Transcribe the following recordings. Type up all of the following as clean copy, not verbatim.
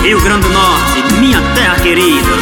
Rio Grande do Norte, minha terra querida.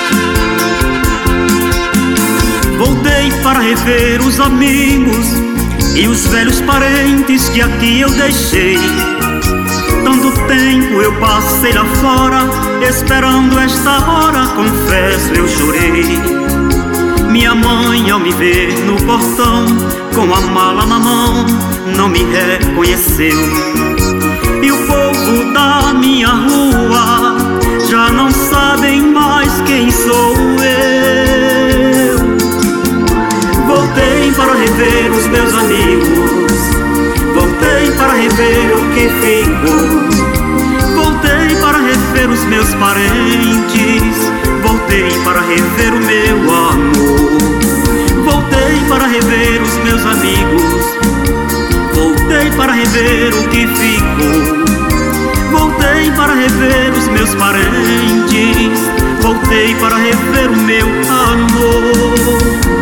Voltei para rever os amigos e os velhos parentes que aqui eu deixei. Tanto tempo eu passei lá fora, esperando esta hora, confesso eu chorei. Minha mãe ao me ver no portão, com a mala na mão, não me reconheceu. E o povo da minha rua já não sabem mais quem sou eu. Voltei para rever os meus amigos, voltei para rever o que ficou. Voltei para rever os meus parentes, voltei para rever o meu amor. Voltei para rever os meus amigos, voltei para rever o que ficou. Voltei para rever os meus parentes, voltei para rever o meu amor.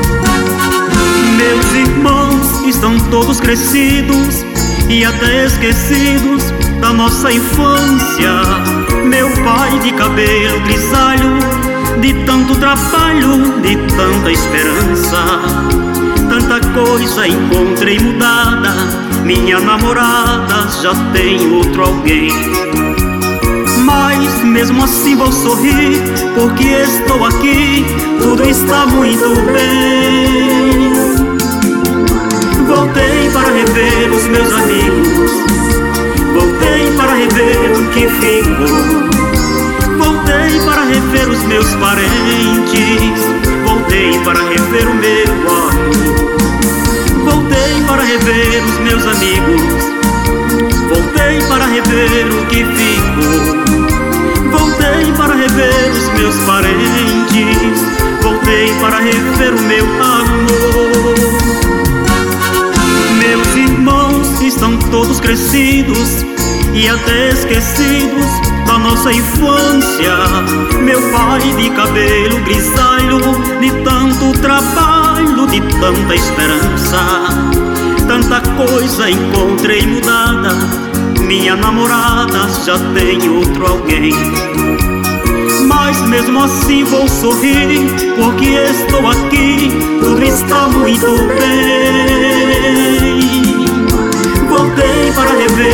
Meus irmãos estão todos crescidos e até esquecidos da nossa infância. Meu pai de cabelo grisalho, de tanto trabalho, de tanta esperança. Tanta coisa encontrei mudada, minha namorada já tem outro alguém. Mas mesmo assim vou sorrir, porque estou aqui, tudo está muito bem. Voltei para rever os meus amigos, voltei para rever o que ficou. Voltei para rever os meus parentes, voltei para rever o meu amor. Voltei para rever os meus amigos, voltei para rever o que ficou. Voltei para rever os meus parentes, voltei para rever o meu amor. Meus irmãos estão todos crescidos e até esquecidos da nossa infância. Meu pai de cabelo grisalho, de tanto trabalho, de tanta esperança. Tanta coisa encontrei mudada, minha namorada já tem outro alguém. Mas mesmo assim vou sorrir, porque estou aqui, tudo está muito bem. Voltei para rever